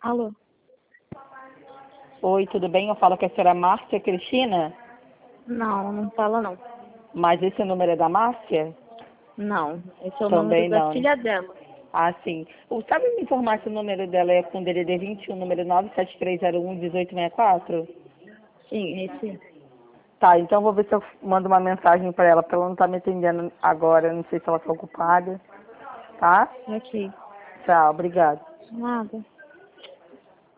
Alô? Oi, tudo bem? Eu falo com a senhora Márcia Cristina, Não, não fala não. mas esse número é da Márcia? Não, esse é o número Também da não, né? filha dela. Ah, sim. Sabe me informar se o número dela é com DDD 21, número 97301-1864? Sim, esse. Tá, então vou ver se eu mando uma mensagem para ela não estar me atendendo agora. Não sei se ela está ocupada. Tá? Ok. Tchau, obrigada. Nada.